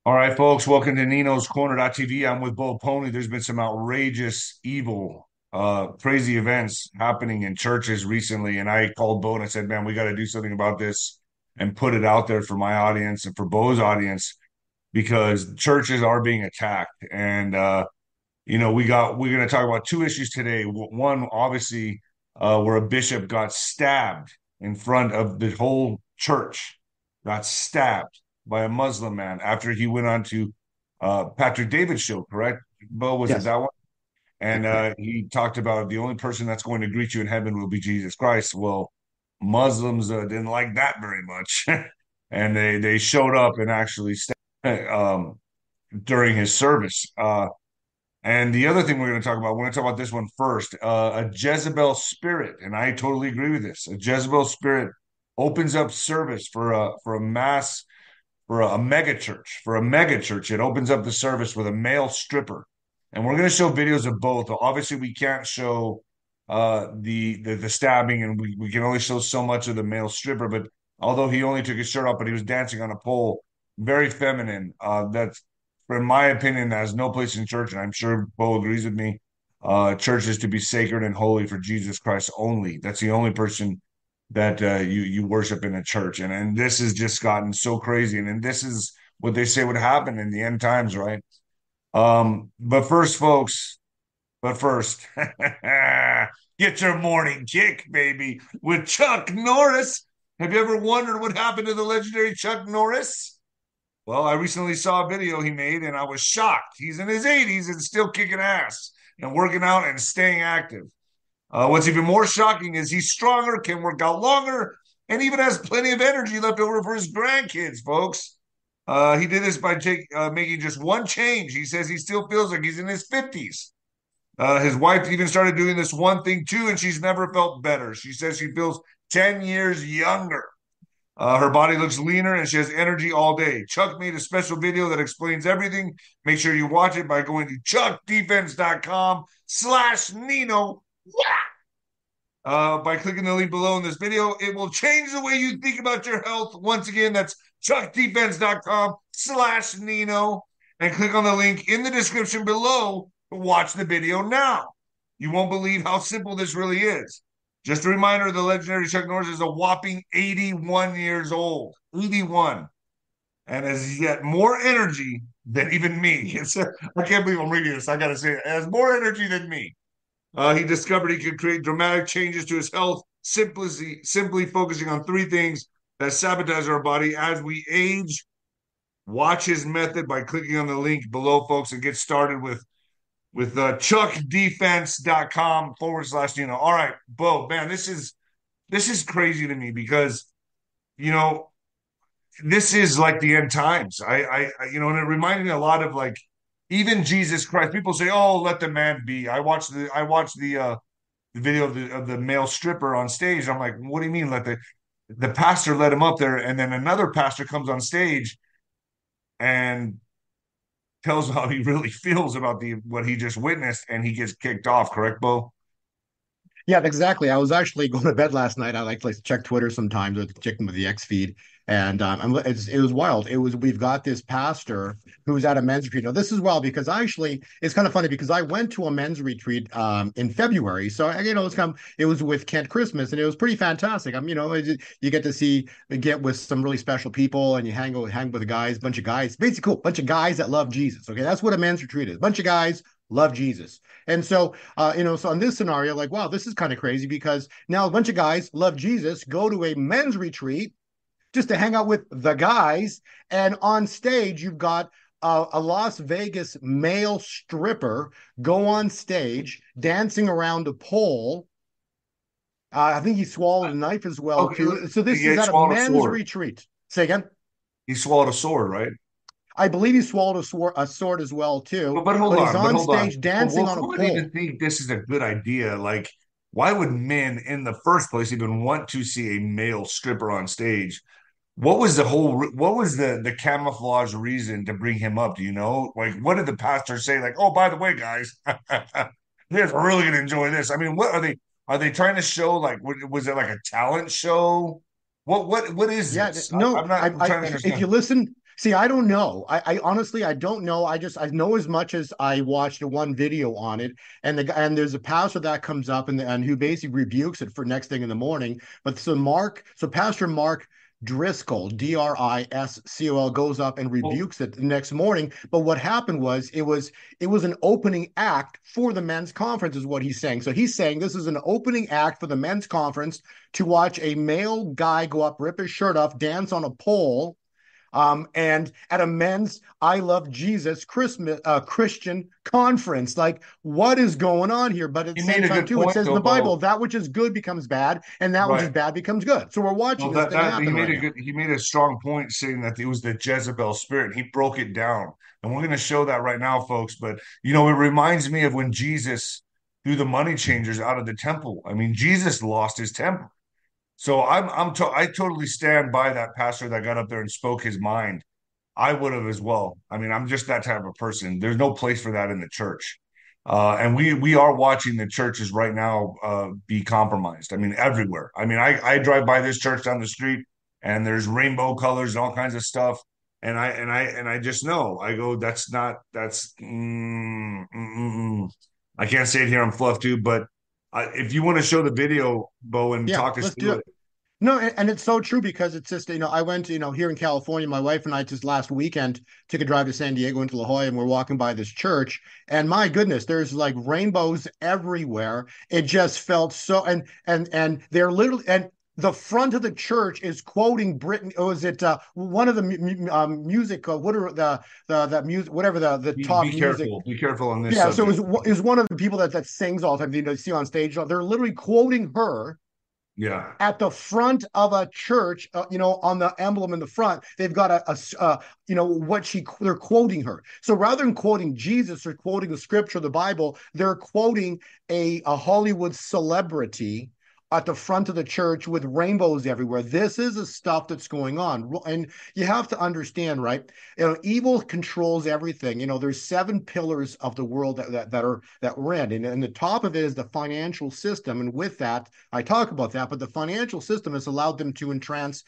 All right, folks, welcome to Nino's Corner.tv. I'm with Bo Pony. There's been some outrageous, evil, crazy events happening in churches recently. And I called Bo and I said, man, we got to do something about this and put it out there for my audience and for Bo's audience because churches are being attacked. And, we're going to talk about two issues today. One, obviously, where a bishop got stabbed in front of the whole church, got stabbed by a Muslim man after he went on to Patrick David's show, correct? Bo, was it Yes. that one? Yeah, And correct. he talked about the only person that's going to greet you in heaven will be Jesus Christ. Well, Muslims didn't like that very much, and they showed up and actually during his service. And the other thing we're going to talk about, we're going to talk about this one first, a Jezebel spirit, and I totally agree with this. A Jezebel spirit opens up service for a mega church. For a mega church, it opens up the service with a male stripper, and we're going to show videos of both. Obviously, we can't show the stabbing, and we can only show so much of the male stripper. But although he only took his shirt off, but he was dancing on a pole, very feminine. That's, in my opinion, that has no place in church, and I'm sure Bo agrees with me. Church is to be sacred and holy for Jesus Christ only. That's the only person that you worship in a church, and this has just gotten so crazy, and this is what they say would happen in the end times, right? But first, folks, but first, get your morning kick, baby, with Chuck Norris. Have you ever wondered what happened to the legendary Chuck Norris? Well, I recently saw a video he made, and I was shocked. He's in his 80s and still kicking ass and working out and staying active. What's even more shocking is he's stronger, can work out longer, and even has plenty of energy left over for his grandkids, folks. He did this by making just one change. He says he still feels like he's in his 50s. His wife even started doing this one thing too, and she's never felt better. She says she feels 10 years younger. Her body looks leaner and she has energy all day. Chuck made a special video that explains everything. Make sure you watch it by going to chuckdefense.com/Nino. By clicking the link below in this video. It will change the way you think about your health. Once again, that's chuckdefense.com/Nino. And click on the link in the description below to watch the video now. You won't believe how simple this really is. Just a reminder, the legendary Chuck Norris is a whopping 81 years old. 81. And has yet more energy than even me. I can't believe I'm reading this. I got to say, it has more energy than me. He discovered he could create dramatic changes to his health simply focusing on three things that sabotage our body as we age. Watch his method by clicking on the link below, folks, and get started with chuckdefense.com/. All right, Bo, man, this is crazy to me because you know this is like the end times. And it reminded me a lot of like even Jesus Christ. People say, "Oh, let the man be." I watched the video of the male stripper on stage. I'm like, what do you mean? Let the pastor let him up there, and then another pastor comes on stage and tells how he really feels about the what he just witnessed, and he gets kicked off. Correct, Bo? Yeah, exactly. I was actually going to bed last night. I like to check Twitter sometimes or check with the X feed, and it was wild. We've got this pastor who's at a men's retreat. Now this is wild because it's kind of funny because I went to a men's retreat in February. So it was with Kent Christmas and it was pretty fantastic. You get to get with some really special people and you hang with the guys, bunch of guys, basically cool, bunch of guys that love Jesus. Okay, that's what a men's retreat is. Bunch of guys love Jesus. And so in this scenario, like, wow, this is kind of crazy because now a bunch of guys love Jesus, go to a men's retreat just to hang out with the guys. And on stage, you've got a Las Vegas male stripper go on stage dancing around a pole. I think he swallowed a knife as well, Okay, too. So this yeah, is he at a swallowed a men's sword. retreat. Say again. He swallowed a sword, right? I believe he swallowed a sword as well, But, too. but hold But he's on, but on hold on. stage But dancing on a who would even pole. think this is a good idea? Like, why would men in the first place even want to see a male stripper on stage? What was the camouflage reason to bring him up? Do you know? Like, what did the pastor say? Like, oh, by the way, guys, you guys are really gonna enjoy this. I mean, what are they? Are they trying to show? Like, was it like a talent show? What is Yeah, this? no, I'm not. I'm trying to if you understand. listen, See, I don't know. I honestly I don't know. I know as much as I watched one video on it, and and there's a pastor that comes up and who basically rebukes it for next thing in the morning. But so Pastor Mark Driscoll, Driscol, goes up and Well, rebukes it the next morning. But what happened was it was an opening act for the men's conference, is what he's saying. So he's saying this is an opening act for the men's conference to watch a male guy go up, rip his shirt off, dance on a pole, and at a men's I Love Jesus Christmas Christian conference. Like, what is going on here? But at the he same made a time, good too, it point says in though, the Bible, Bo. that which is good becomes bad, and that which is Right. bad becomes good. So we're watching Well, this thing that he happen made right a now. good he made a strong point saying that it was the Jezebel spirit. He broke it down, and we're going to show that right now, folks. But it reminds me of when Jesus threw the money changers out of the temple. I mean, Jesus lost his temper. So I totally stand by that pastor that got up there and spoke his mind. I would have as well. I mean, I'm just that type of person. There's no place for that in the church. And we are watching the churches right now be compromised. I mean, everywhere. I mean, I drive by this church down the street and there's rainbow colors and all kinds of stuff. And I just know. I go, I can't say it here on Fluff too, but if you want to show the video, Bo, and Yeah, talk us let's do through it. it. No, and it's so true because it's just, I went, here in California, my wife and I just last weekend took a drive to San Diego into La Jolla, and we're walking by this church. And my goodness, there's like rainbows everywhere. It just felt so, and they're literally, and the front of the church is quoting Britain. Or is it one of the music? What are the music? Whatever the Be top music. careful. Be careful on this Yeah, so subject. it was one of the people that sings all the time. You see on stage. They're literally quoting her Yeah. at the front of a church, on the emblem in the front, they've got they're quoting her. So rather than quoting Jesus or quoting the scripture, the Bible, they're quoting a Hollywood celebrity at the front of the church with rainbows everywhere. This is the stuff that's going on. And you have to understand, right? Evil controls everything. There's seven pillars of the world that we're in. And the top of it is the financial system. And with that, I talk about that, but the financial system has allowed them to entrance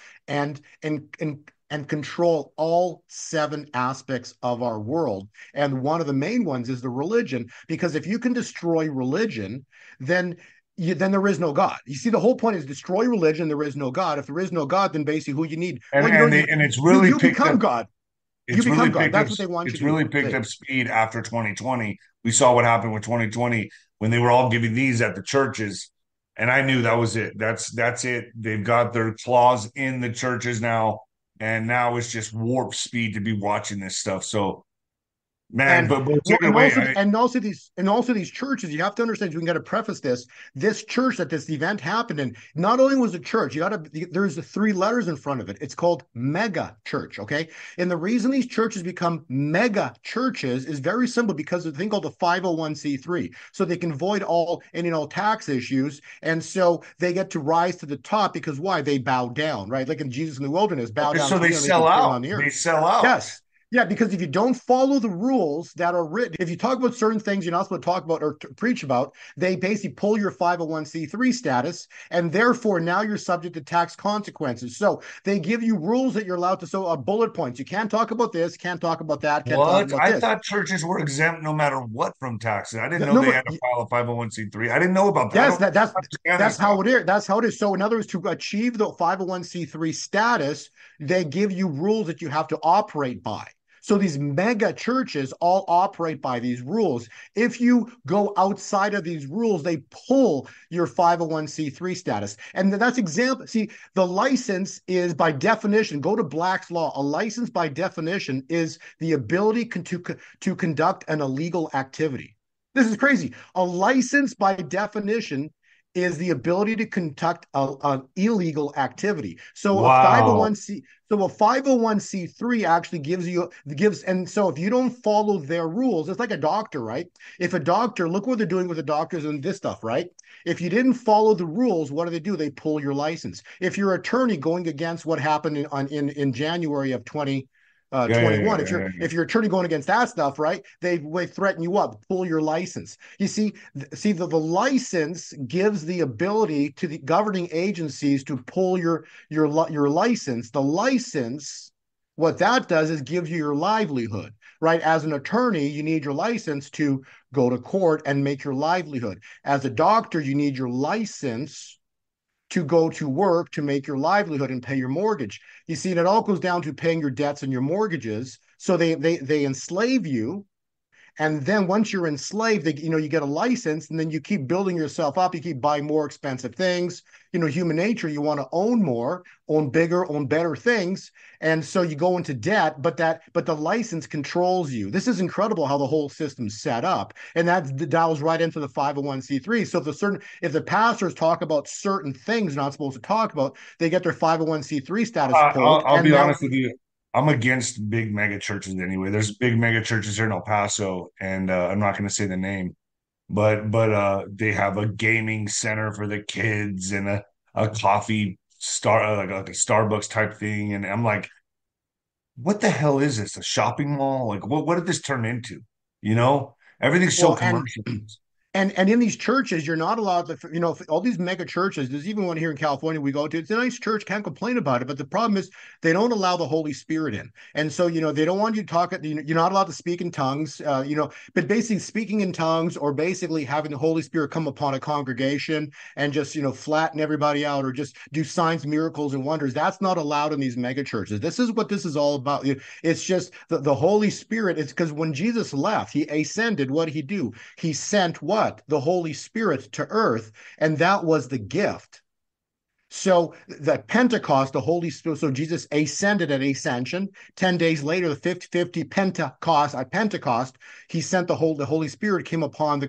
and control all seven aspects of our world. And one of the main ones is the religion, because if you can destroy religion, then then there is no God. You see, the whole point is destroy religion. There is no God. If there is no God, then basically who you need? And Well, you and don't they even and it's you really you picked become up God. You it's really become God. picked up That's what they want you it's to do. really picked Say, up speed after 2020. We saw what happened with 2020 when they were all giving these at the churches. And I knew that was it. That's it. They've got their claws in the churches now. And now it's just warp speed to be watching this stuff. So man, and but well, take it away. and also these churches. You have to understand. We got to preface this. This church that this event happened in, not only was a church. There's the three letters in front of it. It's called mega church. Okay, and the reason these churches become mega churches is very simple, because of a thing called the 501(c)(3. So they can avoid all any and all tax issues, and so they get to rise to the top because why? They bow down, right? Like in Jesus in the wilderness, bow Okay, down so to they me and make you sell king out. on the They earth. sell out. Yes. Yeah, because if you don't follow the rules that are written, if you talk about certain things you're not supposed to talk about or preach about, they basically pull your 501(c)(3 status, and therefore now you're subject to tax consequences. So they give you rules that you're allowed to, so bullet points. You can't talk about this, can't talk about that, can't talk What? about I this. thought churches were exempt no matter what from taxes. I didn't know No, they but had to file a 501(c)(3). I didn't know about that. I yes, don't that's understand this that's stuff. how it is. That's how it is. So in other words, to achieve the 501(c)(3 status, they give you rules that you have to operate by. So these mega churches all operate by these rules. If you go outside of these rules, they pull your 501(c)(3 status. And that's example. See, the license is by definition, go to Black's Law. A license by definition is the ability to conduct an illegal activity. This is crazy. A license, by definition, is the ability to conduct an illegal activity. So a Wow. 501(c)(3 actually gives, and so if you don't follow their rules, it's like a doctor, right? If a doctor, look what they're doing with the doctors and this stuff, right? If you didn't follow the rules, what do? They pull your license. If your attorney going against what happened in January of 20 Yeah, yeah, 21, yeah, if yeah, you're yeah, yeah. if your attorney going against that stuff, right, they threaten you up, pull your license. You see the license gives the ability to the governing agencies to pull your license. The license What that does is gives you your livelihood, right? As an attorney, you need your license to go to court and make your livelihood. As a doctor, you need your license to go to work to make your livelihood and pay your mortgage. You see, and it all goes down to paying your debts and your mortgages. So they enslave you, and then once you're enslaved, you get a license, and then you keep building yourself up. You keep buying more expensive things. Human nature, you want to own more, own bigger, own better things. And so you go into debt, but the license controls you. This is incredible how the whole system's set up. And that dials right into the 501c3. So if the pastors talk about certain things they're not supposed to talk about, they get their 501c3 status I'll, pulled. I'll And be now honest with you. I'm against big mega churches anyway. There's big mega churches here in El Paso, and I'm not going to say the name, but they have a gaming center for the kids and a coffee star like a Starbucks type thing, and I'm like, what the hell is this? A shopping mall? Like, what did this turn into? You know, everything's so well, and commercial. and in these churches, you're not allowed to, all these mega churches. There's even one here in California we go to. It's a nice church, can't complain about it. But the problem is they don't allow the Holy Spirit in, and so they don't want you to talk. You're not allowed to speak in tongues. But basically speaking in tongues or basically having the Holy Spirit come upon a congregation and just flatten everybody out or just do signs, miracles, and wonders. That's not allowed in these mega churches. This is what this is all about. It's just the Holy Spirit. It's because when Jesus left, he ascended. What did he do? He sent what? The Holy Spirit to earth, and that was the gift. So the Pentecost, the Holy Spirit, so Jesus ascended at ascension. 10 days later, the 50 Pentecost, at Pentecost, he sent the Holy Spirit came upon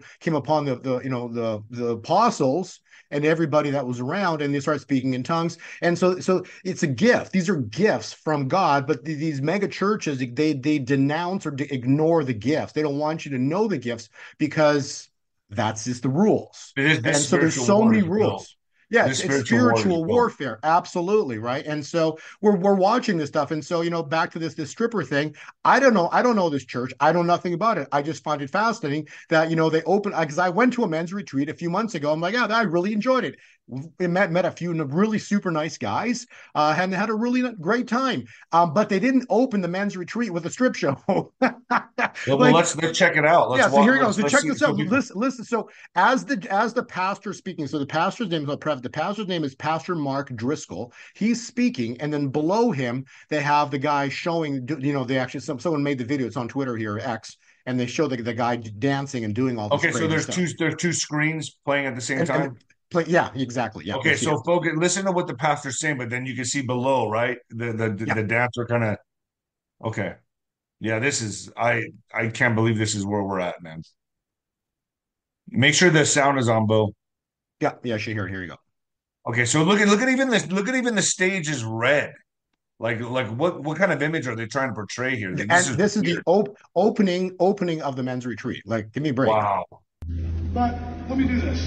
the apostles and everybody that was around, and they started speaking in tongues. And so it's a gift. These are gifts from God, but these mega churches, they denounce or ignore the gifts. They don't want you to know the gifts because that's just the rules. This And so there's spiritual so war many is real. rules. Yeah, This it's spiritual war is spiritual real. warfare, absolutely, right? And so we're watching this stuff, and so back to this stripper thing. I don't know this church. I know nothing about it. I just find it fascinating that they open because I went to a men's retreat a few months ago. I'm like, yeah, I really enjoyed it. We met a few really super nice guys, and they had a really great time. But they didn't open the men's retreat with a strip show. Well, Like, let's check it out. Let's yeah, so walk. here you go. So Let's check see. this So out. people, Listen. So as the pastor speaking, so the pastor's name is Pastor Mark Driscoll. He's speaking, and then below him they have the guy showing. They actually someone made the video. It's on Twitter here, X, and they show the guy dancing and doing all this okay, so crazy stuff. there's two screens playing at the same And time. play, yeah, exactly. Yeah, Okay, that's so here. focus. Listen to what the pastor's saying, but then you can see below, right? Yeah. The dancer kind of. Okay, yeah. This is I can't believe this is where we're at, man. Make sure the sound is on, Bo. Yeah, yeah. Here you go. Okay, so look at even this. Look at even the stage is red. Like what kind of image are they trying to portray here? This And is this is the weird. opening of the men's retreat. Like, give me a break. Wow. But let me do this.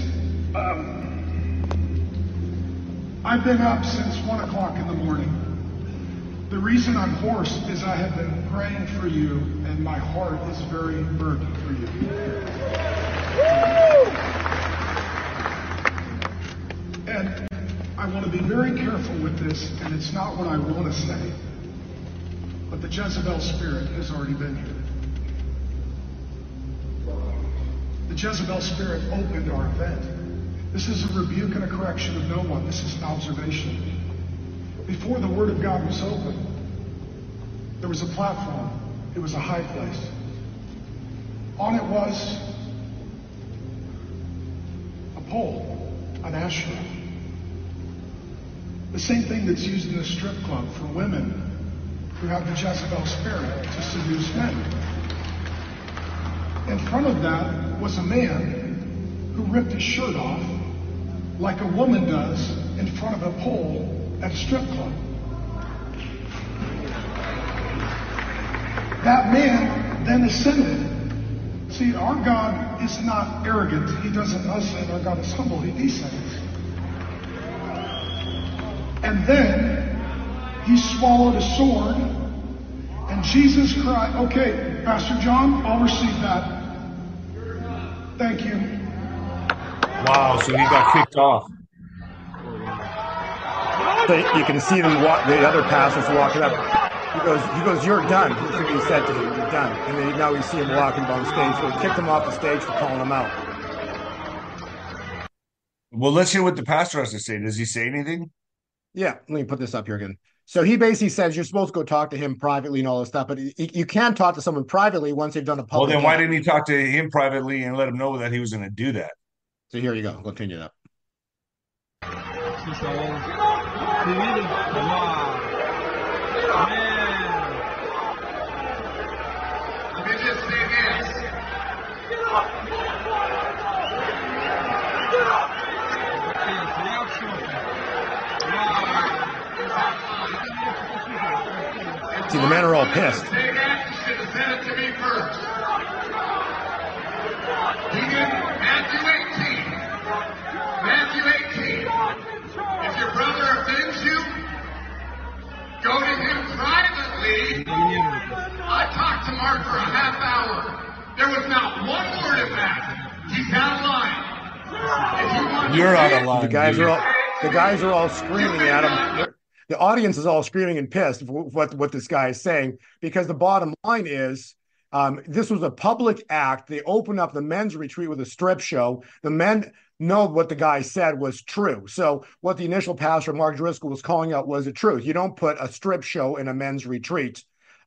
I've been up since 1 o'clock in the morning. The reason I'm hoarse is I have been praying for you, and my heart is very burdened for you. And I want to be very careful with this, and it's not what I want to say, but the Jezebel spirit has already been here. The Jezebel spirit opened our event. This is a rebuke and a correction of no one. This is an observation. Before the Word of God was open, there was a platform. It was a high place. On it was a pole, an ashtray. The same thing that's used in a strip club for women who have the Jezebel spirit to seduce men. In front of that was a man who ripped his shirt off like a woman does in front of a pole at a strip club. That man then ascended. See, our God is not arrogant. He doesn't ascend. Our God is humble. He descends. And then he swallowed a sword, and Jesus cried, okay, Pastor John, I'll receive that. Thank you. Wow, so he got kicked off. So you can see them the other pastors walking up. he goes, you're done. That's what he said to him, you're done. And then now we see him walking down stage. So he kicked him off the stage for calling him out. Well, let's hear what the pastor has to say. Does he say anything? Yeah, let me put this up here again. So he basically says you're supposed to go talk to him privately and all this stuff, but you can't talk to someone privately once they've done a Well, public then why act. didn't he talk to him privately and let him know that he was going to do that? So here you go. Continue that. Let me just say this. See, the men are all pissed. Say that, you should have said it to me first. He didn't. Matthew 18. Matthew 18. If your brother offends you, go to him privately. I talked to Mark for a half hour. There was not one word of that. He's out of line. If you want You're to out say of it, line. The guys are all screaming at him. The audience is all screaming and pissed what this guy is saying, because the bottom line is this was a public act. They opened up the men's retreat with a strip show. The men know what the guy said was true. So what the initial pastor, Mark Driscoll, was calling out was the truth. You don't put a strip show in a men's retreat.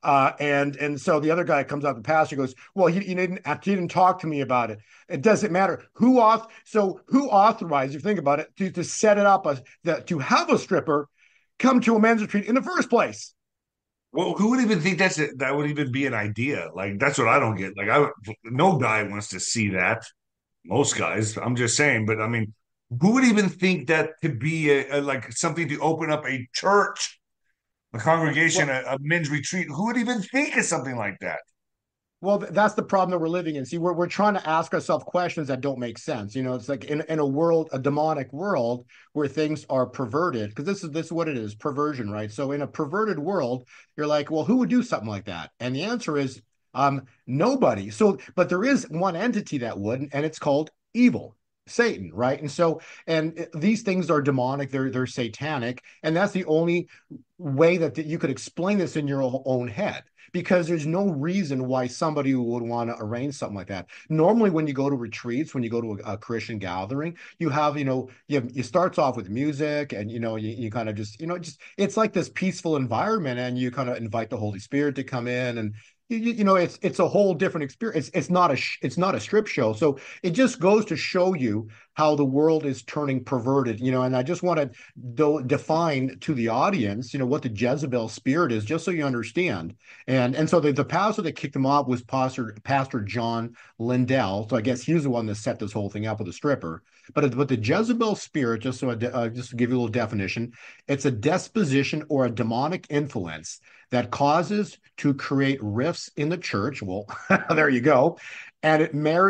And so the other guy comes out, the pastor goes, well, he didn't talk to me about it. It doesn't matter who authorized, if you think about it, to set it up to have a stripper come to a men's retreat in the first place. Well, who would even think that would even be an idea? Like, that's what I don't get. Like, no guy wants to see that. Most guys, I'm just saying. But I mean, who would even think that to be like something to open up a church, a congregation, Well, a men's retreat? Who would even think of something like that? Well, that's the problem that we're living in. See, we're trying to ask ourselves questions that don't make sense. It's like in a world, a demonic world where things are perverted, because this is what it is, perversion, right? So in a perverted world, you're like, well, who would do something like that? And the answer is nobody. So, but there is one entity that would, and it's called evil. Satan, right? And so, and these things are demonic, they're satanic, and that's the only way that you could explain this in your own head, because there's no reason why somebody would want to arrange something like that. Normally, when you go to retreats, when you go to a Christian gathering, you have, you starts off with music, and you kind of just it's like this peaceful environment, and you kind of invite the Holy Spirit to come in, and it's a whole different experience. It's not a strip show. So it just goes to show you how the world is turning perverted. And I just want to define to the audience, what the Jezebel spirit is, just so you understand. And so the pastor that kicked him off was Pastor John Lindell. So I guess he was the one that set this whole thing up with a stripper. But the Jezebel spirit, just to give you a little definition, it's a disposition or a demonic influence that causes to create rifts in the church. Well, there you go. And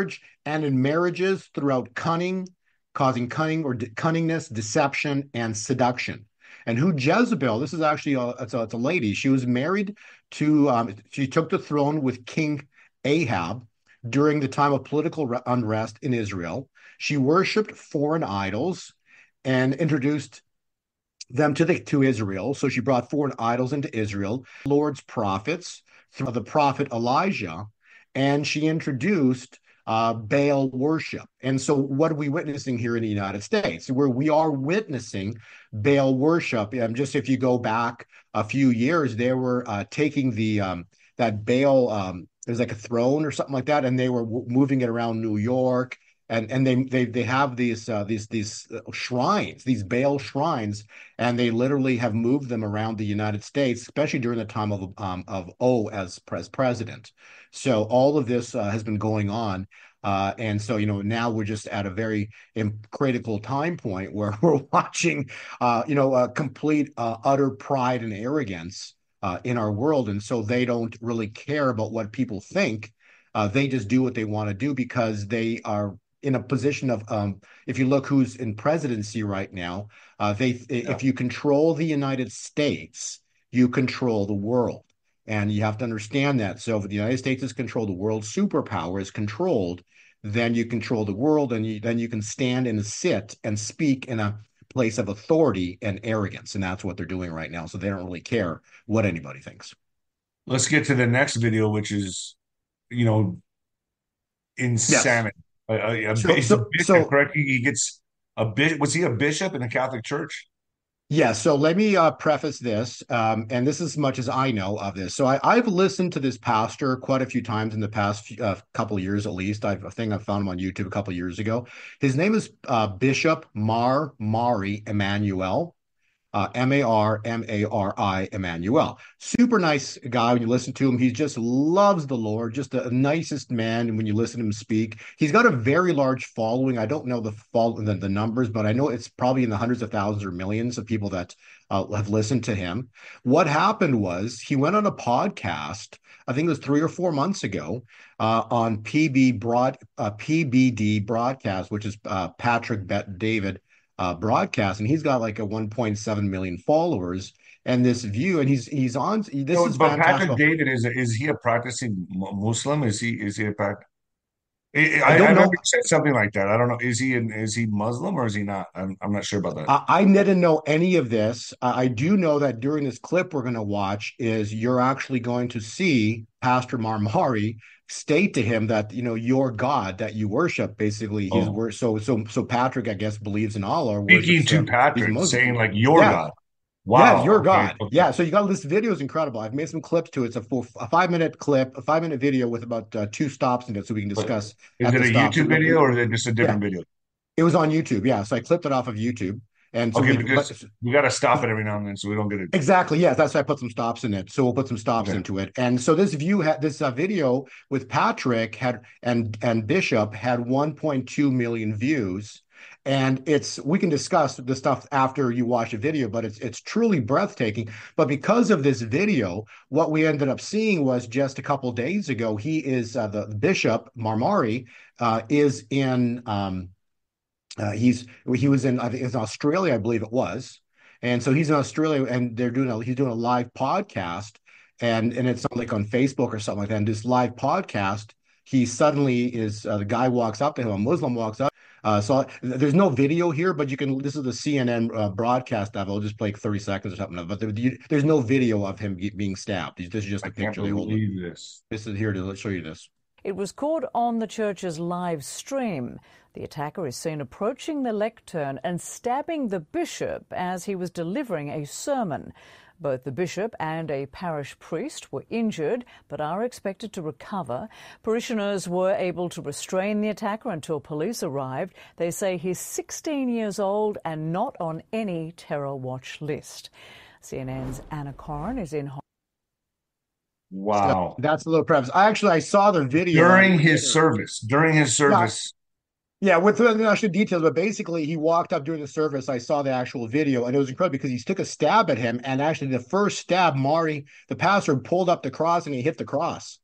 in marriages throughout causing cunning or cunningness, deception, and seduction. And who Jezebel? This is actually it's a lady. She was married to. She took the throne with King Ahab during the time of political unrest in Israel. She worshipped foreign idols and introduced them to Israel. So she brought foreign idols into Israel, Lord's prophets, through the prophet Elijah, and she introduced Baal worship. And so what are we witnessing here in the United States? Where we are witnessing Baal worship. Just if you go back a few years, they were taking that Baal, there's like a throne or something like that, and they were moving it around New York. And they have these shrines, these Baal shrines, and they literally have moved them around the United States, especially during the time of O as president. So all of this has been going on, and so now we're just at a very critical time point where we're watching a complete utter pride and arrogance in our world, and so they don't really care about what people think. They just do what they want to do because they are in a position of if you look who's in presidency right now, if you control the United States, you control the world. And you have to understand that. So if the United States is controlled, the world superpower is controlled, then you control the world, and then you can stand and sit and speak in a place of authority and arrogance. And that's what they're doing right now. So they don't really care what anybody thinks. let's get to the next video, which is, you know, Yes. insanity. So He's a so bishop, so correct? He gets a bit. Was he a bishop in the Catholic Church? Yeah, so let me preface this, and this is as much as I know of this. So I've listened to this pastor quite a few times in the past couple of years, at least. I think I found him on YouTube a couple of years ago. His name is Bishop Mari Emmanuel. Marmari Emmanuel. Super nice guy when you listen to him. He just loves the Lord, just the nicest man. And when you listen to him speak, he's got a very large following. I don't know the numbers, but I know it's probably in the hundreds of thousands or millions of people that have listened to him. What happened was he went on a podcast. I think it was 3 or 4 months ago on PBD broadcast, which is Patrick Bet David broadcast, and he's got like a 1.7 million followers and this view, and he's on. This So, is but fantastic. Patrick David is he a practicing Muslim? Is he a I I don't remember know. you said something like that. I don't know. Is he Muslim or is he not? I'm not sure about that. I didn't know any of this. I do know that during this clip we're going to watch is you're actually going to see Pastor Marmari state to him that your God that you worship, basically he's Oh, so Patrick, I guess, believes in Allah or speaking worships to he's a Patrick, Muslim. saying like your Yeah. God. Yeah, your Wow. Okay. God. Okay. Yeah, so you got this video is incredible. I've made some clips to it. It's a 5 minute clip, a 5 minute video with about two stops in it, so we can But discuss is at it the a stops. YouTube video or is it just a Yeah, different video? it was on YouTube. Yeah, so I clipped it off of YouTube, and so Okay, we've but just we got to stop it every now and then so we don't get it. exactly. Yeah, that's why I put some stops in it. So we'll put some stops Okay. into it. And so this video with Patrick had and Bishop had 1.2 million views. And we can discuss the stuff after you watch the video, but it's truly breathtaking. But because of this video, what we ended up seeing was just a couple days ago, he is the Bishop Marmari is in he was in, I think it's Australia, I believe it was. And so he's in Australia and he's doing a live podcast, and it's not like on Facebook or something like that. And this live podcast, he suddenly is the guy walks up to him, a Muslim walks up. So there's no video here, but this is the CNN broadcast of it. I'll just play 30 seconds or something. But there's no video of him being stabbed. This is just I a can't picture they hold. believe this. This is here to show you this. It was caught on the church's live stream. The attacker is seen approaching the lectern and stabbing the bishop as he was delivering a sermon. Both the bishop and a parish priest were injured but are expected to recover. Parishioners were able to restrain the attacker until police arrived. They say he's 16 years old and not on any terror watch list. CNN's Anna Corrin is in. Wow. So that's a little preface. I saw the video During his service. Yeah, with the actual details, but basically he walked up during the service. I saw the actual video, and it was incredible because he took a stab at him, and actually the first stab, the pastor, pulled up the cross and he hit the cross.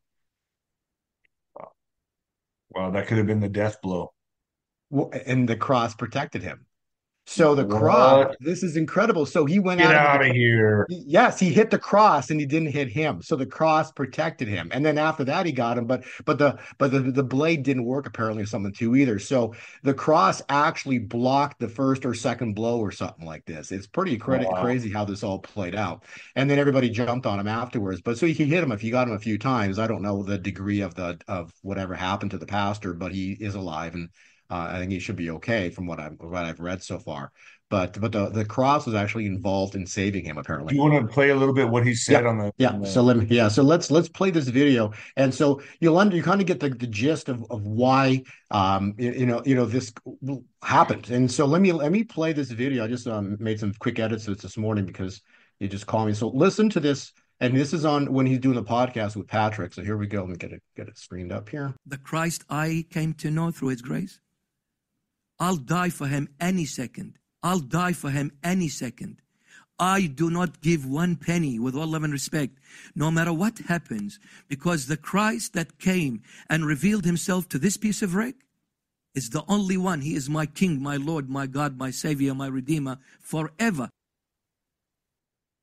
Wow, that could have been the death blow. And the cross protected him. So the cross, What? this is incredible. So he went Get out out of here. Yes, he hit the cross and he didn't hit him. So the cross protected him. And then after that he got him, but the blade didn't work apparently or something too either. So the cross actually blocked the first or second blow or something like this. It's pretty Wow. crazy how this all played out. And then everybody jumped on him afterwards. But so he hit him if you got him a few times. I don't know the degree of whatever happened to the pastor, but he is alive, and I think he should be okay from what I've read so far. But the cross was actually involved in saving him, Do apparently. you want to play a little bit what he said Yeah, on the, yeah. So let's play this video, and so you kind of get the gist of why this happened. And so let me play this video. I just made some quick edits to it this morning because you just called me. So listen to this, and this is on when he's doing the podcast with Patrick. So here we go. Let me get it screened up here. The Christ I came to know through his grace. I'll die for him any second. I'll die for him any second. I do not give one penny, with all love and respect, no matter what happens, because the Christ that came and revealed himself to this piece of wreck is the only one. He is my King, my Lord, my God, my Savior, my Redeemer, forever.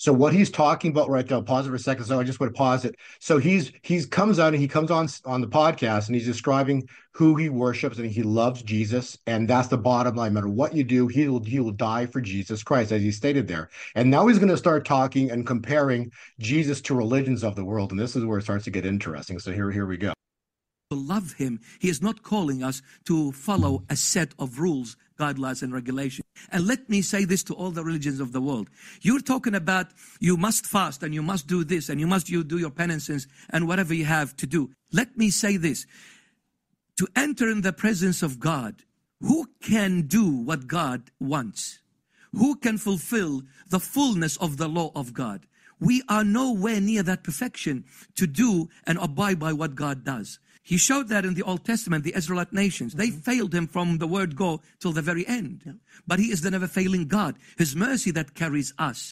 So what he's talking about right now, pause it for a second. So I just want to pause it. So he's comes out and he comes on the podcast and he's describing who he worships and he loves Jesus. And that's the bottom line. No matter what you do, he will die for Jesus Christ, as he stated there. And now he's going to start talking and comparing Jesus to religions of the world. And this is where it starts to get interesting. So here we go. Love him. He is not calling us to follow a set of rules, guidelines, and regulations. And let me say this to all the religions of the world. You're talking about you must fast and you must do this and you do your penances and whatever you have to do. Let me say this. To enter in the presence of God, who can do what God wants? Who can fulfill the fullness of the law of God? We are nowhere near that perfection to do and abide by what God does. He showed that in the Old Testament, the Israelite nations. They failed him from the word go till the very end. But he is the never failing God. His mercy that carries us.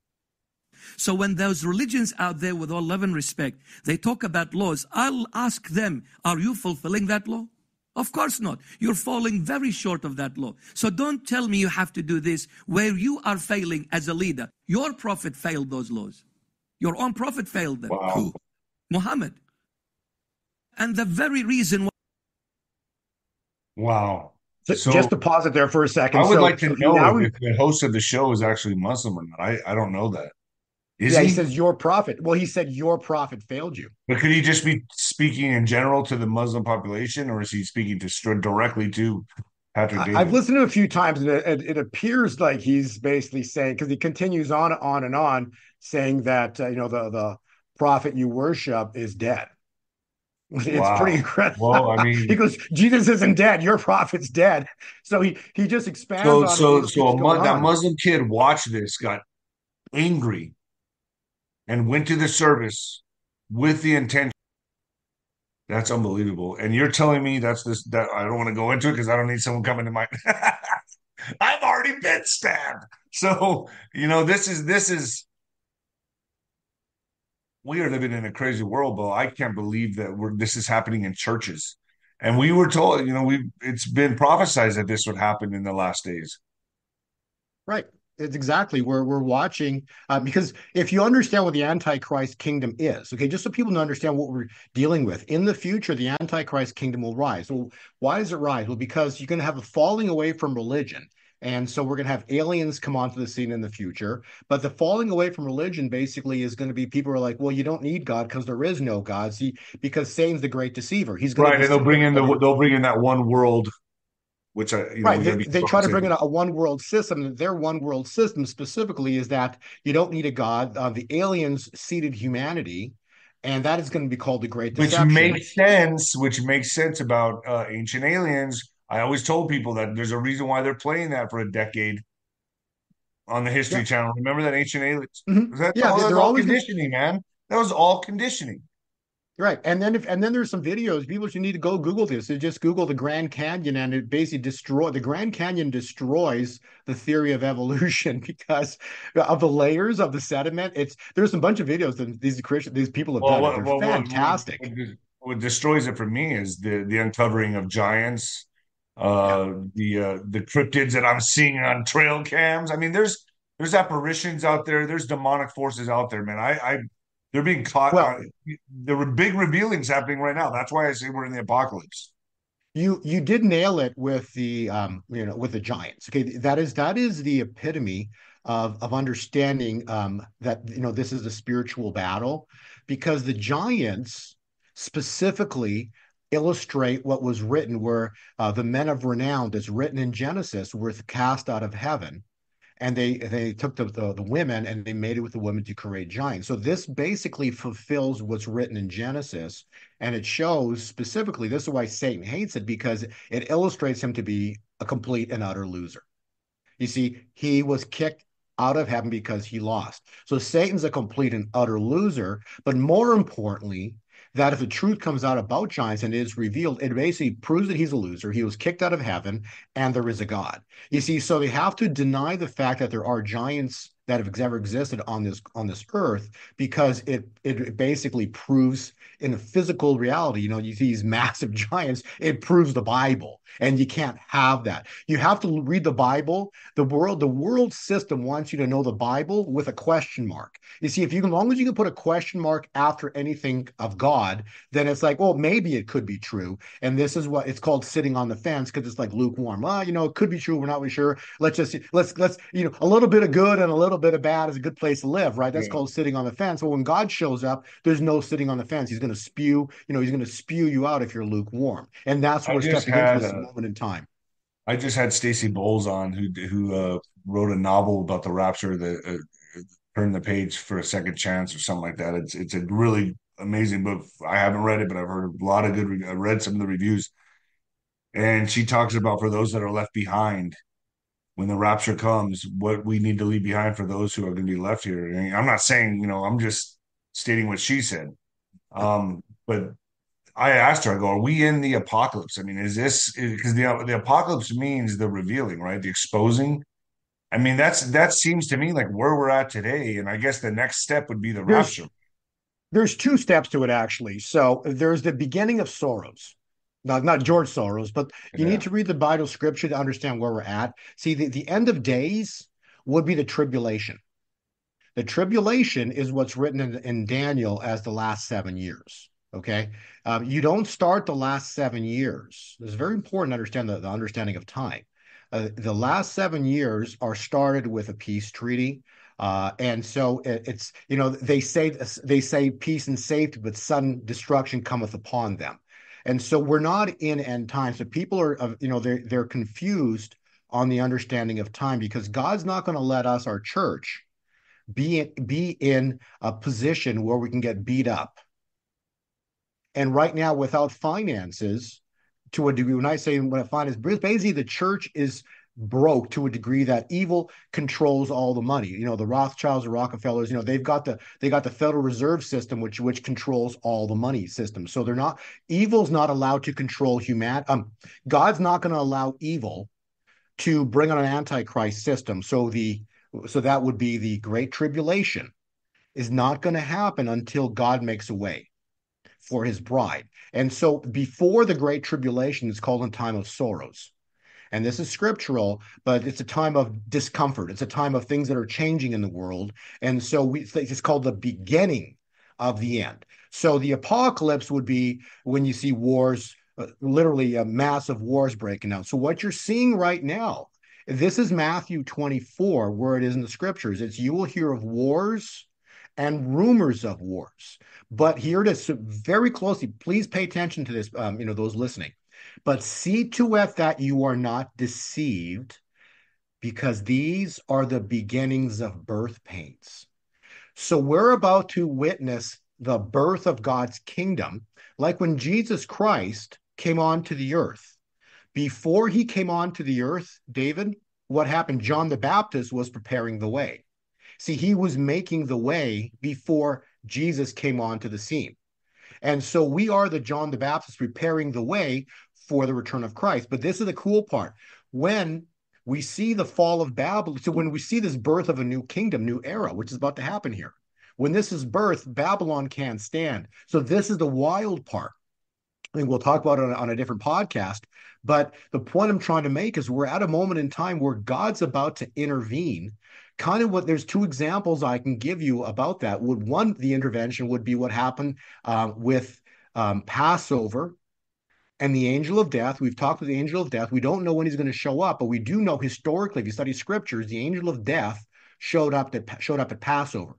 So when those religions out there, with all love and respect, they talk about laws, I'll ask them, are you fulfilling that law? Of course not. You're falling very short of that law. So don't tell me you have to do this where you are failing as a leader. Your prophet failed those laws. Your own prophet failed them. Wow. Who? Muhammad. And the very reason why. Wow. So just to pause it there for a second. I would So like to know now if the host of the show is actually Muslim or not. I don't know that. Is yeah, he? he says your prophet. Well, he said your prophet failed you. But could he just be speaking in general to the Muslim population, or is he speaking directly to Patrick David? I've listened to it a few times, and it appears like he's basically saying, because he continues on and on, saying that the prophet you worship is dead. It's Wow. pretty incredible. Well, I mean, he goes, Jesus isn't dead. Your prophet's dead. So he just expands on it. so Keeps going that on. Muslim kid watched this, got angry, and went to the service with the intention. That's unbelievable. And you're telling me that I don't want to go into it because I don't need someone coming to my I've already been stabbed. So, this is we are living in a crazy world, but I can't believe that this is happening in churches. And we were told, it's been prophesied that this would happen in the last days. Right. It's exactly where we're watching, because if you understand what the Antichrist kingdom is, okay, just so people understand what we're dealing with, in the future, the Antichrist kingdom will rise. Well, why does it rise? Well, because you're going to have a falling away from religion. And so we're going to have aliens come onto the scene in the future. But the falling away from religion basically is going to be people are like, well, you don't need God because there is no God. See, because Satan's the great deceiver. He's going right, and they'll bring in that one world. Which right, they try to bring in a one world system. Their one world system specifically is that you don't need a God. The aliens seeded humanity, and that is going to be called the Great Deception. Which makes sense about Ancient Aliens. I always told people that there's a reason why they're playing that for a decade on the History Channel. Remember that Ancient Aliens? Mm-hmm. That's all conditioning, man. That was all conditioning. Right, and then there's some videos. People should need to go Google this. They just Google the Grand Canyon, and it basically the Grand Canyon destroys the theory of evolution because of the layers of the sediment. There's a bunch of videos that these people have done. They're fantastic. What destroys it for me is the uncovering of giants, the cryptids that I'm seeing on trail cams. I mean, there's apparitions out there. There's demonic forces out there, man. They're being caught. Well, there were big revealings happening right now. That's why I say we're in the apocalypse. You did nail it with the with the giants. Okay, that is the epitome of understanding that this is a spiritual battle, because the giants specifically illustrate what was written, where the men of renown that's written in Genesis were cast out of heaven. And they took the women and they made it with the women to create giants. So this basically fulfills what's written in Genesis, and it shows specifically, this is why Satan hates it, because it illustrates him to be a complete and utter loser. You see, he was kicked out of heaven because he lost. So Satan's a complete and utter loser, but more importantly, that if the truth comes out about giants and is revealed, it basically proves that he's a loser. He was kicked out of heaven and there is a God. You see, so they have to deny the fact that there are giants that have ever existed on this earth, because it basically proves in a physical reality, you see these massive giants, it proves the Bible, and you can't have that. You have to read the Bible. The world system wants you to know the Bible with a question mark. You see, as long as you can put a question mark after anything of God, then it's like, well, maybe it could be true. And this is what it's called, sitting on the fence, because it's like lukewarm. It could be true. We're not really sure. Let's a little bit of good and a little bit of bad is a good place to live, right? That's called sitting on the fence. But when God shows up, there's no sitting on the fence. He's going to spew you out if you're lukewarm. And that's what we're stepping into this moment in time. I just had Stacey Bowles on, who wrote a novel about the rapture, that Turn the Page for a Second Chance or something like that. It's a really amazing book. I haven't read it, but I've heard a lot of good. I read some of the reviews, and she talks about, for those that are left behind when the rapture comes, what we need to leave behind for those who are going to be left here. And I'm not saying, I'm just stating what she said. But I asked her, I go, are we in the apocalypse? I mean, is this, because the apocalypse means the revealing, right? The exposing. I mean, that seems to me like where we're at today. And I guess the next step would be the There's rapture. there's two steps to it, actually. So there's the beginning of sorrows. Not George Soros, but you Yeah. need to read the Bible scripture to understand where we're at. See, the end of days would be the tribulation. The tribulation is what's written in Daniel as the last 7 years. Okay. You don't start the last 7 years. It's very important to understand the understanding of time. The last 7 years are started with a peace treaty. And so it's, they say peace and safety, but sudden destruction cometh upon them. And so we're not in end times. So people are, they're confused on the understanding of time, because God's not going to let us, our church, be in a position where we can get beat up. And right now, without finances, to a degree, when I say what finance, basically the church is broke to a degree that evil controls all the money. The Rothschilds, the Rockefellers, they got the Federal Reserve System, which controls all the money system. So evil's not allowed to control humanity. God's not going to allow evil to bring on an antichrist system. So that would be the Great Tribulation is not going to happen until God makes a way for his bride. And so before the Great Tribulation, it's called a time of sorrows. And this is scriptural, but it's a time of discomfort. It's a time of things that are changing in the world. And so it's called the beginning of the end. So the apocalypse would be when you see wars, literally massive wars breaking out. So what you're seeing right now, this is Matthew 24, where it is in the scriptures. It's, you will hear of wars and rumors of wars. But here it is, very closely, please pay attention to this, those listening. But see to it that you are not deceived, because these are the beginnings of birth pains. So we're about to witness the birth of God's kingdom, like when Jesus Christ came onto the earth. Before he came onto the earth, David, what happened? John the Baptist was preparing the way. See, he was making the way before Jesus came onto the scene. And so we are the John the Baptist preparing the way for the return of Christ. But this is the cool part. When we see the fall of Babylon, so when we see this birth of a new kingdom, new era, which is about to happen here, when this is birthed, Babylon can't stand. So this is the wild part. I think we'll talk about it on a different podcast. But the point I'm trying to make is we're at a moment in time where God's about to intervene. Kind of there's two examples I can give you about that. The intervention would be what happened with Passover and the angel of death. We've talked with the angel of death. We don't know when he's going to show up, but we do know historically, if you study scriptures, the angel of death showed up at Passover.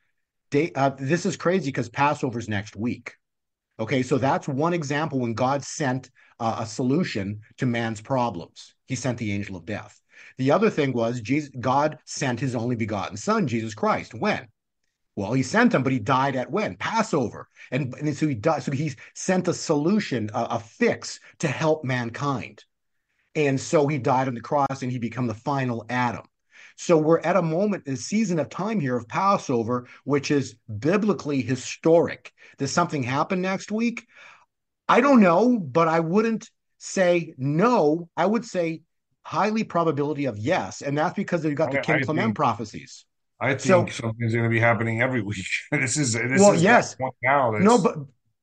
This is crazy because Passover's next week. Okay, so that's one example when God sent a solution to man's problems. He sent the angel of death. The other thing was God sent his only begotten son, Jesus Christ. When? Well, he sent him, but he died at when? Passover. And so he died. So he sent a solution, a fix to help mankind. And so he died on the cross and he became the final Adam. So we're at a moment, a season of time here of Passover, which is biblically historic. Does something happen next week? I don't know, but I wouldn't say no. I would say highly probability of yes. And that's because they've got the King Clement prophecies. I think So, something's going to be happening every week. This is well, that yes, point now. no, That's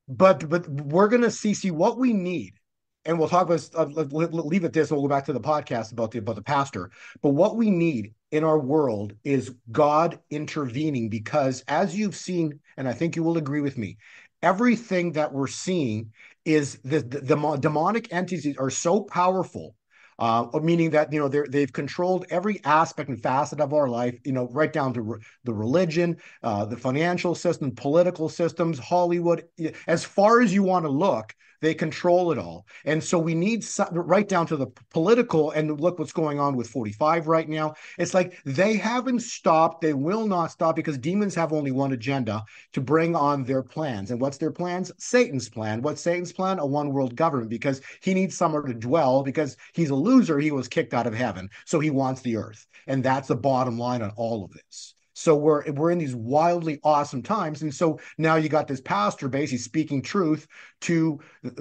but we're gonna see what we need, and we'll talk about leave it this, and we'll go back to the podcast about the pastor. But what we need in our world is God intervening, because as you've seen, and I think you will agree with me, everything that we're seeing is the demonic entities are so powerful. Meaning that they've controlled every aspect and facet of our life, right down to the religion, the financial system, political systems, Hollywood. As far as you want to look, they control it all. And so we need right down to the political, and look what's going on with 45 right now. It's like they haven't stopped. They will not stop, because demons have only one agenda: to bring on their plans. And what's their plans? Satan's plan. What's Satan's plan? A one world government, because he needs somewhere to dwell, because he's a loser. He was kicked out of heaven. So he wants the earth. And that's the bottom line on all of this. So we're in these wildly awesome times, and so now you got this pastor basically speaking truth to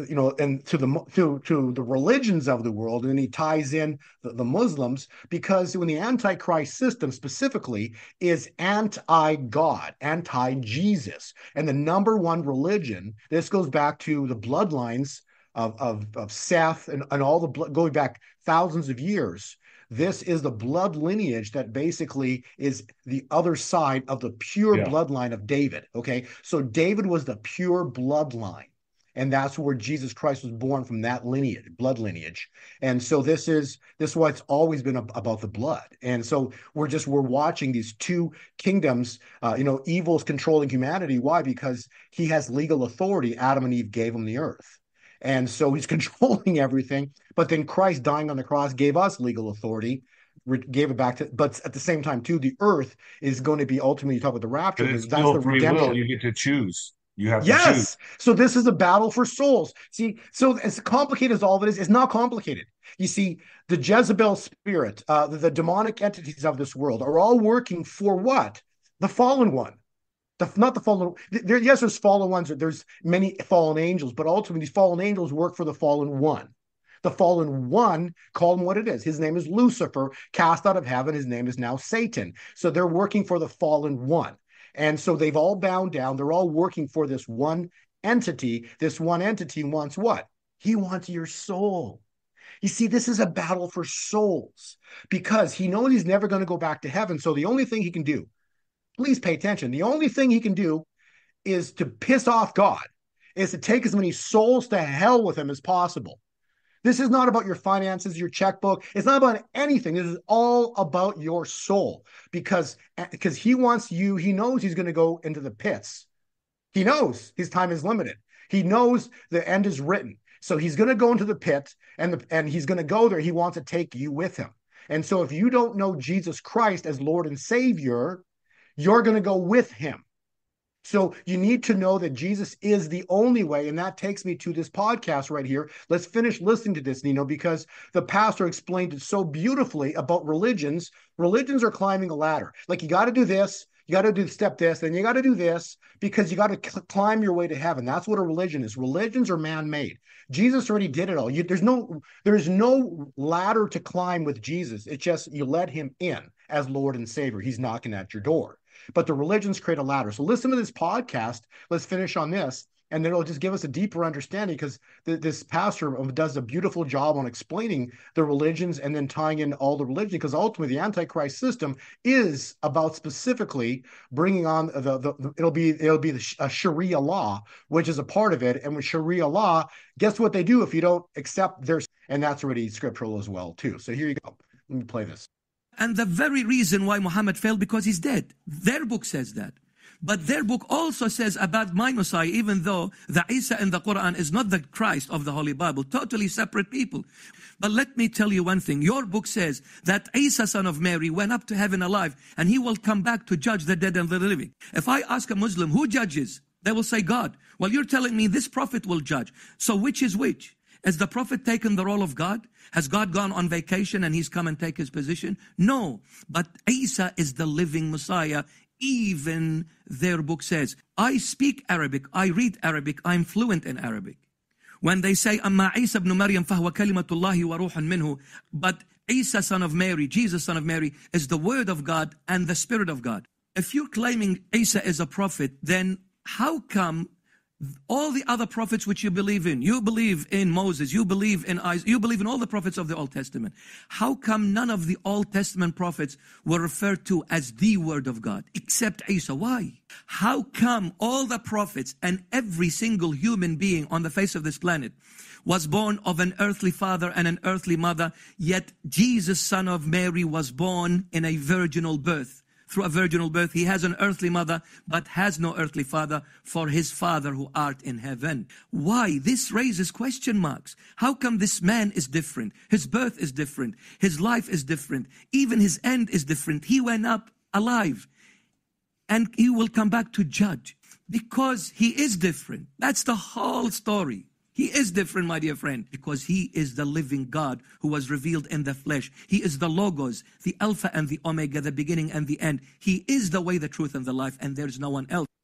and to the religions of the world, and he ties in the Muslims, because when the Antichrist system specifically is anti-God, anti-Jesus, and the number one religion. This goes back to the bloodlines of Seth and all the going back thousands of years. This is the blood lineage that basically is the other side of the pure bloodline of David. Okay. So David was the pure bloodline. And that's where Jesus Christ was born, from that lineage, blood lineage. And so this is why it's always been about the blood. And so we're watching these two kingdoms, evil's controlling humanity. Why? Because he has legal authority. Adam and Eve gave him the earth. And so he's controlling everything. But then Christ dying on the cross gave us legal authority, gave it back to, but at the same time, too, the earth is going to be ultimately, you talk about the rapture, it's that's still the free redemption. will. You get to choose. You have to choose. Yes. So this is a battle for souls. See, so as complicated as all of it is, it's not complicated. You see, the Jezebel spirit, the demonic entities of this world are all working for what? The fallen one. Not the fallen. Yes, there's fallen ones. There's many fallen angels, but ultimately these fallen angels work for the fallen one. The fallen one, call him what it is. His name is Lucifer, cast out of heaven. His name is now Satan. So they're working for the fallen one. And so they've all bound down. They're all working for this one entity. This one entity wants what? He wants your soul. You see, this is a battle for souls, because he knows he's never going to go back to heaven. So the only thing he can do, please pay attention. The only thing he can do is to piss off God, is to take as many souls to hell with him as possible. This is not about your finances, your checkbook. It's not about anything. This is all about your soul, because he wants you. He knows he's going to go into the pits. He knows his time is limited. He knows the end is written. So he's going to go into the pit, and he's going to go there. He wants to take you with him. And so if you don't know Jesus Christ as Lord and Savior, you're going to go with him. So you need to know that Jesus is the only way. And that takes me to this podcast right here. Let's finish listening to this, Nino, because the pastor explained it so beautifully about religions. Religions are climbing a ladder. Like, you got to do this, you got to do step this, then you got to do this, because you got to climb your way to heaven. That's what a religion is. Religions are man-made. Jesus already did it all. There's no ladder to climb with Jesus. It's just you let him in as Lord and Savior. He's knocking at your door. But the religions create a ladder. So listen to this podcast. Let's finish on this, and then it'll just give us a deeper understanding, because this pastor does a beautiful job on explaining the religions and then tying in all the religion, because ultimately the Antichrist system is about specifically bringing on it'll be the Sharia law, which is a part of it. And with Sharia law, guess what they do if you don't accept their, and that's already scriptural as well too. So here you go. Let me play this. And the very reason why Muhammad failed, because he's dead. Their book says that. But their book also says about my Messiah, even though the Isa in the Quran is not the Christ of the Holy Bible, totally separate people. But let me tell you one thing. Your book says that Isa, son of Mary, went up to heaven alive, and he will come back to judge the dead and the living. If I ask a Muslim, who judges? They will say God. Well, you're telling me this prophet will judge. So which is which? Has the prophet taken the role of God? Has God gone on vacation and he's come and take his position? No, but Isa is the living Messiah. Even their book says, I speak Arabic, I read Arabic, I'm fluent in Arabic. When they say, Amma Isa ibn Maryam fahuwa kalimatullahi wa ruhun minhu, but Isa, son of Mary, Jesus, son of Mary, is the Word of God and the Spirit of God. If you're claiming Isa is a prophet, then how come all the other prophets which you believe in Moses, you believe in Isaac, you believe in all the prophets of the Old Testament, how come none of the Old Testament prophets were referred to as the Word of God, except Isa? Why? How come all the prophets and every single human being on the face of this planet was born of an earthly father and an earthly mother, yet Jesus, son of Mary, was born in a virginal birth? Through a virginal birth, he has an earthly mother, but has no earthly father, for his Father who art in heaven. Why? This raises question marks. How come this man is different? His birth is different. His life is different. Even his end is different. He went up alive, and he will come back to judge, because he is different. That's the whole story. He is different, my dear friend, because he is the living God who was revealed in the flesh. He is the Logos, the Alpha and the Omega, the beginning and the end. He is the way, the truth, and the life, and there is no one else.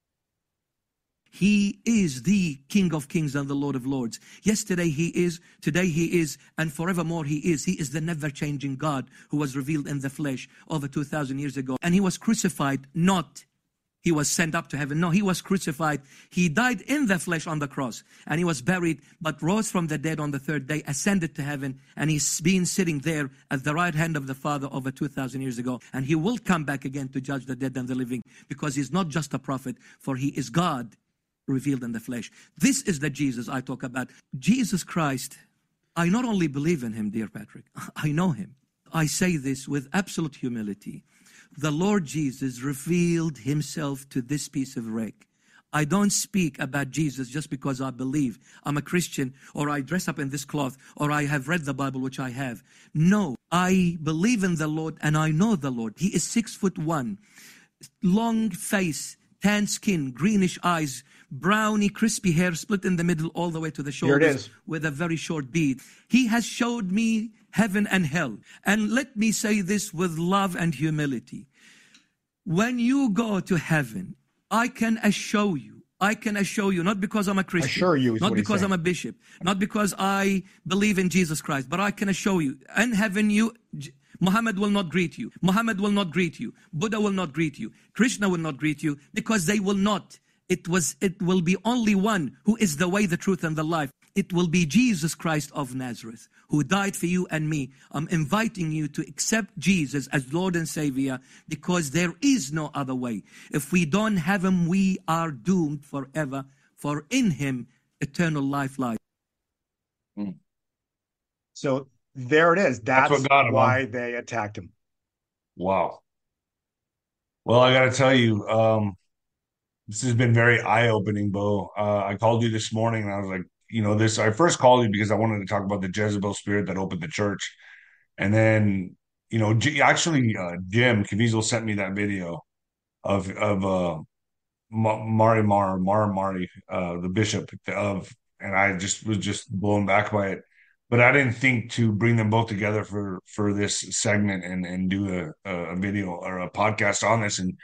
He is the King of Kings and the Lord of Lords. Yesterday he is, today he is, and forevermore he is. He is the never-changing God who was revealed in the flesh over 2,000 years ago. And he was crucified, not he was sent up to heaven. No, he was crucified. He died in the flesh on the cross, and he was buried, but rose from the dead on the third day, ascended to heaven, and he's been sitting there at the right hand of the Father over 2,000 years ago. And he will come back again to judge the dead and the living, because he's not just a prophet, for he is God revealed in the flesh. This is the Jesus I talk about. Jesus Christ, I not only believe in him, dear Patrick, I know him. I say this with absolute humility. The Lord Jesus revealed himself to this piece of wreck. I don't speak about Jesus just because I believe I'm a Christian, or I dress up in this cloth, or I have read the Bible, which I have. No, I believe in the Lord and I know the Lord. He is 6'1", long face, tan skin, greenish eyes, browny, crispy hair split in the middle all the way to the shoulders with a very short beard. He has showed me heaven and hell. And let me say this with love and humility. When you go to heaven, I can assure you, not because I'm a Christian, not because I'm a bishop, not because I believe in Jesus Christ, but I can assure you, in heaven Muhammad will not greet you. Muhammad will not greet you. Buddha will not greet you. Krishna will not greet you, because they will not. It will be only one who is the way, the truth, and the life. It will be Jesus Christ of Nazareth, who died for you and me. I'm inviting you to accept Jesus as Lord and Savior, because there is no other way. If we don't have him, we are doomed forever, for in him eternal life lies. So there it is. That's what got him, why they attacked him. Wow. Well, I got to tell you, this has been very eye-opening, Bo. I called you this morning and I was like, I first called you because I wanted to talk about the Jezebel spirit that opened the church. And then, Jim Caviezel sent me that video of Mari, the bishop and I was just blown back by it. But I didn't think to bring them both together for this segment and do a video or a podcast on this. And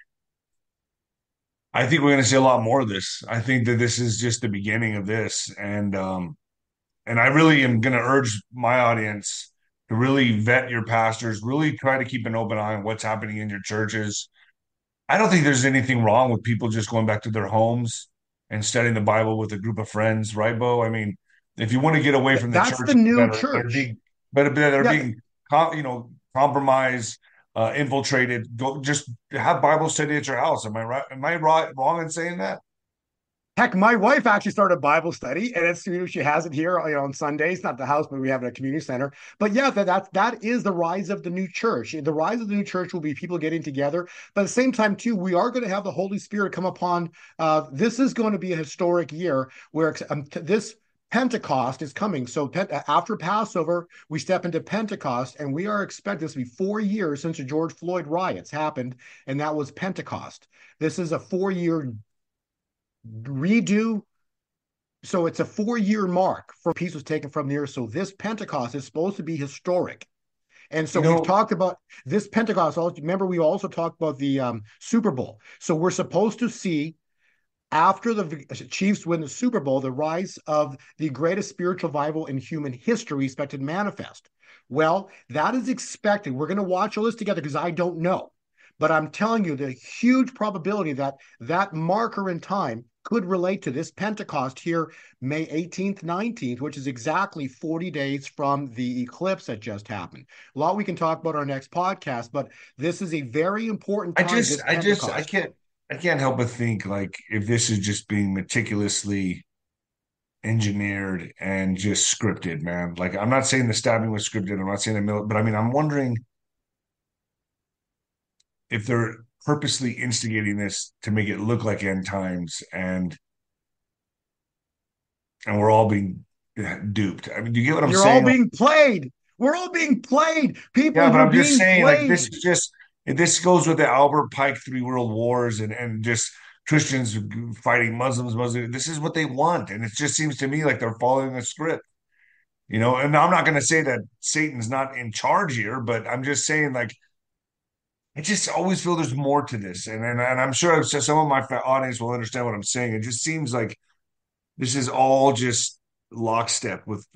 I think we're going to see a lot more of this. I think that this is just the beginning of this. And I really am going to urge my audience to really vet your pastors, really try to keep an open eye on what's happening in your churches. I don't think there's anything wrong with people just going back to their homes and studying the Bible with a group of friends, right, Bo? I mean, if you want to get away from the That's church, the new church. That are being compromised, infiltrated, go just have Bible study at your house. Am I right? Am I wrong in saying that? Heck, my wife actually started Bible study, and she has it here, on Sundays, not the house, but we have it at a community center. But yeah, that is the rise of the new church. The rise of the new church will be people getting together, but at the same time too, we are going to have the Holy Spirit come upon. This is going to be a historic year where this Pentecost is coming. So after Passover, we step into Pentecost, and we are expecting this to be 4 years since the George Floyd riots happened, and that was Pentecost. This is a 4-year redo. So it's a 4-year mark for peace was taken from the earth. So this Pentecost is supposed to be historic. And so we've talked about this Pentecost. Remember, we also talked about the Super Bowl. So we're supposed to see After the Chiefs win the Super Bowl, the rise of the greatest spiritual revival in human history expected to manifest. Well, that is expected. We're going to watch all this together because I don't know. But I'm telling you, the huge probability that that marker in time could relate to this Pentecost here, May 18th, 19th, which is exactly 40 days from the eclipse that just happened. A lot we can talk about our next podcast, but this is a very important time. I can't help but think like if this is just being meticulously engineered and just scripted, man. Like I'm not saying the stabbing was scripted. I'm not saying but I mean, I'm wondering if they're purposely instigating this to make it look like end times and we're all being duped. I mean, do you get what I'm You're saying? all being played. We're all being played. People Yeah, but are I'm just being saying, like, played. this goes with the Albert Pike Three World Wars and just Christians fighting Muslims. This is what they want, and it just seems to me like they're following a script, you know. And I'm not going to say that Satan's not in charge here, but I'm just saying, like, I just always feel there's more to this, and I'm sure some of my audience will understand what I'm saying. It just seems like this is all just lockstep with.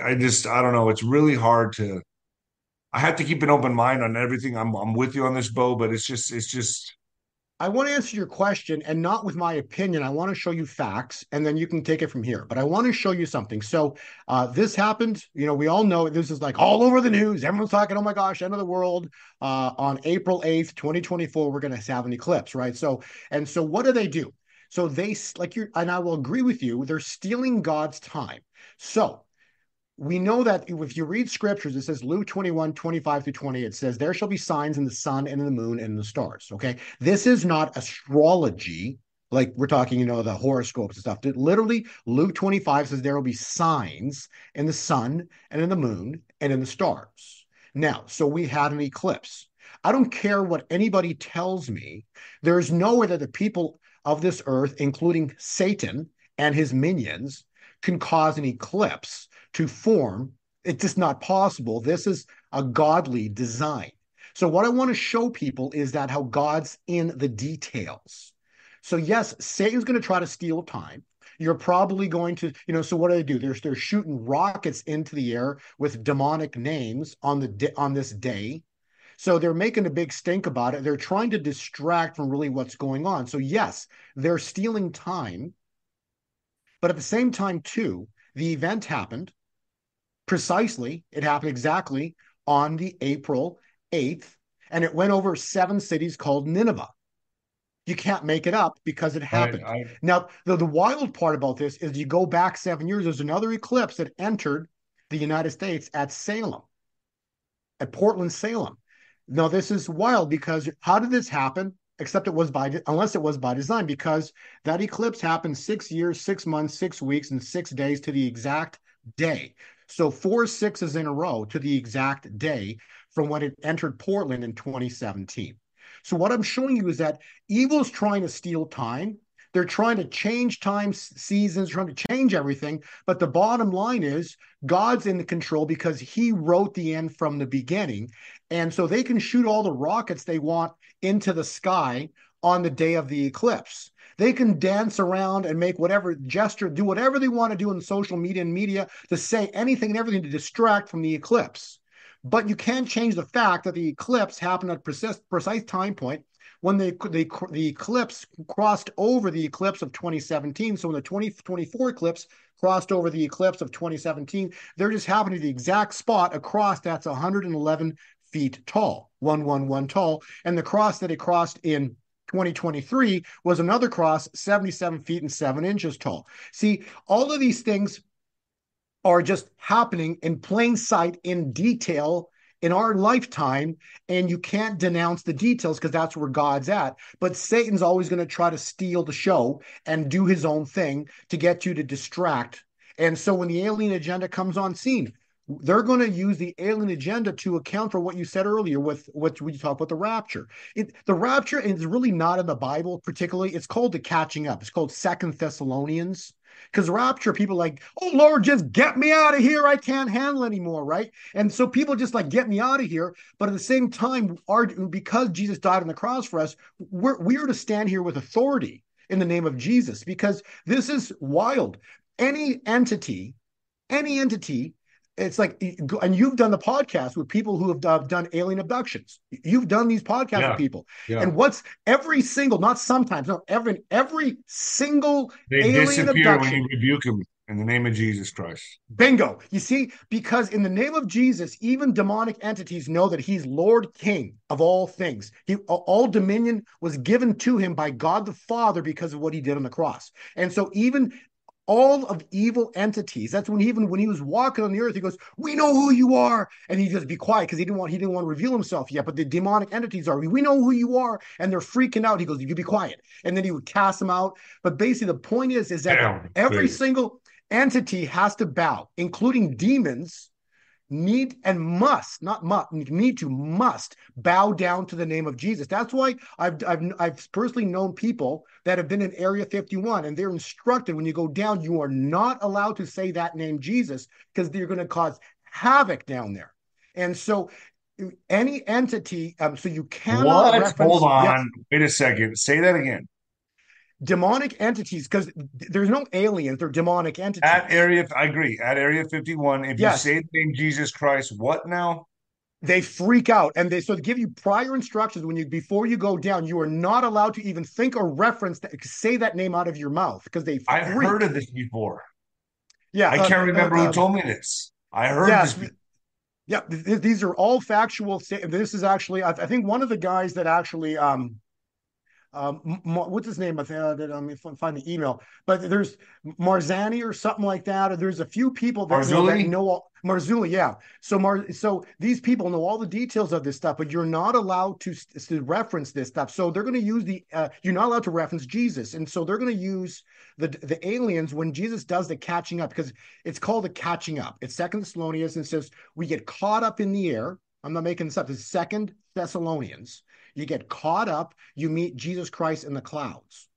I don't know. It's really hard to. I have to keep an open mind on everything. I'm with you on this, Bo, but it's just. I want to answer your question and not with my opinion. I want to show you facts and then you can take it from here. But I want to show you something. So this happened. You know, we all know this is like all over the news. Everyone's talking, oh my gosh, end of the world. On April 8th, 2024, we're going to have an eclipse, right? So what do? So they like you, and I will agree with you, they're stealing God's time. So we know that if you read scriptures, it says Luke 21:25-20, it says, there shall be signs in the sun and in the moon and in the stars. Okay. This is not astrology. Like we're talking, you know, the horoscopes and stuff. Literally, Luke 25 says there will be signs in the sun and in the moon and in the stars. Now, so we had an eclipse. I don't care what anybody tells me. There's no way that the people of this earth, including Satan and his minions, can cause an eclipse to form. It's just not possible. This is a godly design. So what I want to show people is that how God's in the details. So yes, Satan's going to try to steal time. You're probably going to, you know, so what do? They're shooting rockets into the air with demonic names on this day. So they're making a big stink about it. They're trying to distract from really what's going on. So yes, they're stealing time. But at the same time, too, the event happened precisely. It happened exactly on the April 8th, and it went over 7 cities called Nineveh. You can't make it up because it happened. Now, the wild part about this is you go back 7 years, there's another eclipse that entered the United States at Salem, at Portland, Salem. Now, this is wild because how did this happen? Except unless it was by design, because that eclipse happened 6 years, 6 months, 6 weeks, and 6 days to the exact day. So 4 6s in a row to the exact day from when it entered Portland in 2017. So what I'm showing you is that evil's trying to steal time. They're trying to change time, seasons, trying to change everything. But the bottom line is God's in the control because he wrote the end from the beginning. And so they can shoot all the rockets they want into the sky on the day of the eclipse. They can dance around and make whatever gesture, do whatever they want to do in social media and media to say anything and everything to distract from the eclipse. But you can't change the fact that the eclipse happened at precise time point when the eclipse crossed over the eclipse of 2017. So when the 2024 eclipse crossed over the eclipse of 2017, they're just happening to the exact spot across that's 111 feet tall, 111 tall. And the cross that it crossed in 2023 was another cross 77 feet and 7 inches tall. See, all of these things are just happening in plain sight, in detail, in our lifetime, and you can't denounce the details because that's where God's at. But Satan's always going to try to steal the show and do his own thing to get you to distract. And so when the alien agenda comes on scene, they're going to use the alien agenda to account for what you said earlier with what we talked about the rapture. The rapture is really not in the Bible particularly. It's called the catching up. It's called 2 Thessalonians. Because rapture, people like, oh, Lord, just get me out of here. I can't handle anymore, right? And so people just like, get me out of here. But at the same time, because Jesus died on the cross for us, we are to stand here with authority. in the name of Jesus, because this is wild. Any entity, it's like, and you've done the podcast with people who have done alien abductions. You've done these podcasts with Yeah. people. Yeah. And what's every single, not sometimes, no, every single They alien disappear when abduction. you rebuke them in the name of Jesus Christ. Bingo. You see, because in the name of Jesus, even demonic entities know that he's Lord King of all things. All dominion was given to him by God the Father because of what he did on the cross. And so even all of evil entities, that's when when he was walking on the earth, he goes, "We know who you are," and he just be quiet because he didn't want to reveal himself yet. But the demonic entities are, "We know who you are," and they're freaking out. He goes, "You be quiet," and then he would cast them out. But basically, the point is that Damn, every crazy. single entity has to bow, including demons. Need and must, not must, need to must bow down to the name of Jesus. That's why I've personally known people that have been in Area 51, and they're instructed when you go down, you are not allowed to say that name Jesus because they're going to cause havoc down there. And so any entity, so you cannot What? reference. Hold on. Yes, Wait a second. Say that again. demonic entities, because there's no aliens, they're demonic entities. I agree. At Area 51, if Yes. you say the name Jesus Christ, what now? They freak out, and they give you prior instructions before you go down. You are not allowed to even think or reference that, say that name out of your mouth because they freak. I've heard of this before. Yeah, I can't remember who told me this. I heard yes, this. yeah. These are all factual. This is actually, I think, one of the guys that actually what's his name? Let me find the email. But there's Marzani or something like that. Or there's a few people that Marzulli? know Marzulli, yeah. So these people know all the details of this stuff, but you're not allowed to reference this stuff. So they're going to use you're not allowed to reference Jesus, and so they're going to use the aliens when Jesus does the catching up, because it's called the catching up. It's Second Thessalonians, and it says we get caught up in the air. I'm not making this up. It's Second Thessalonians. You get caught up, you meet Jesus Christ in the clouds.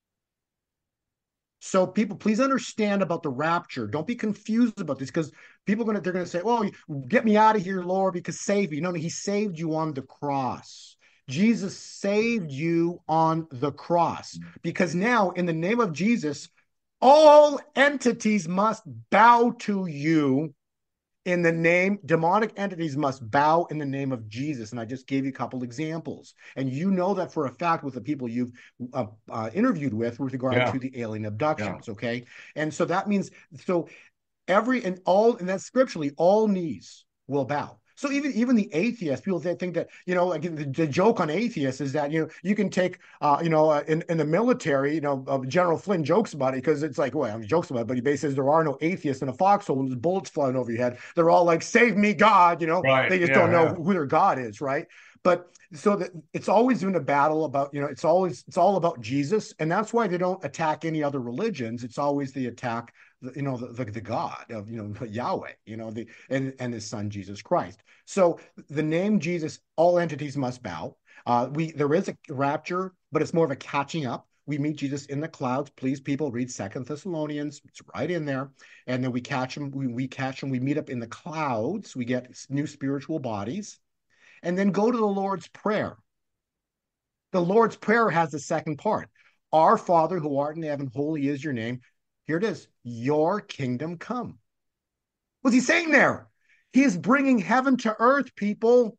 So people, please understand about the rapture. Don't be confused about this, because they're going to say, "Oh, get me out of here, Lord, because save me." No, he saved you on the cross. Jesus saved you on the cross, because now in the name of Jesus, all entities must bow to you. In the name, demonic entities must bow in the name of Jesus. And I just gave you a couple examples. And you know that for a fact with the people you've interviewed with regard to the alien abductions, okay? And so that means, and that's scripturally, all knees will bow. So even the atheists, people that think that, like the joke on atheists is that, you can take, in the military, General Flynn jokes about it, because it's like, well, he jokes about it, but he basically says there are no atheists in a foxhole when there's bullets flying over your head. They're all like, "Save me, God," Right. They just don't know who their God is, right? But so that it's always been a battle about, it's all about Jesus. And that's why they don't attack any other religions. It's always the attack, the God of, Yahweh, and his son, Jesus Christ. So the name Jesus, all entities must bow. There is a rapture, but it's more of a catching up. We meet Jesus in the clouds. Please, people, read Second Thessalonians. It's right in there. And then we catch him. We catch him. We meet up in the clouds. We get new spiritual bodies. And then go to the Lord's Prayer. The Lord's Prayer has the second part. Our Father who art in heaven, holy is your name. Here it is. Your kingdom come. What's he saying there? He is bringing heaven to earth, people.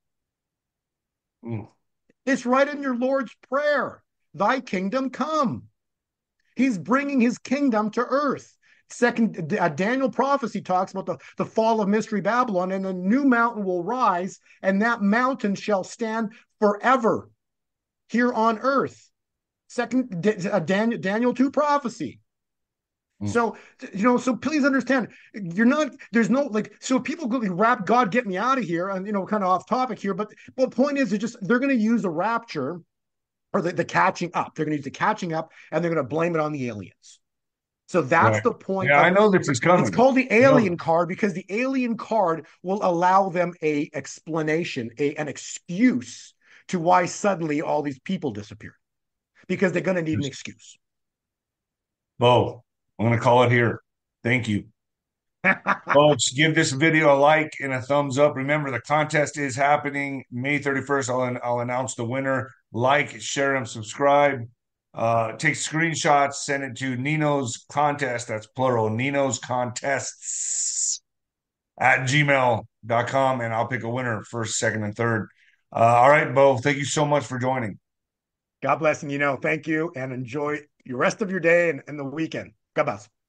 It's right in your Lord's Prayer. Thy kingdom come. He's bringing his kingdom to earth. Second, Daniel prophecy talks about the fall of Mystery Babylon, and a new mountain will rise, and that mountain shall stand forever here on earth. Second, Daniel 2 prophecy. So, so please understand, there's no, so people go rap God, get me out of here, and, kind of off topic here, but the point is, they're going to use the rapture or the catching up. They're going to use the catching up, and they're going to blame it on the aliens. So that's the point. Yeah, I know this is coming. It's called the alien card, because the alien card will allow them an explanation, an excuse to why suddenly all these people disappeared, because they're going to need an excuse. Bo, I'm going to call it here. Thank you. Folks, give this video a like and a thumbs up. Remember, the contest is happening May 31st. I'll announce the winner. Like, share, and subscribe. Take screenshots, send it to Nino's Contest, that's plural, Nino's Contests at gmail.com, and I'll pick a winner first, second, and third. All right, Bo, thank you so much for joining. God bless, and thank you, and enjoy the rest of your day and the weekend. God bless.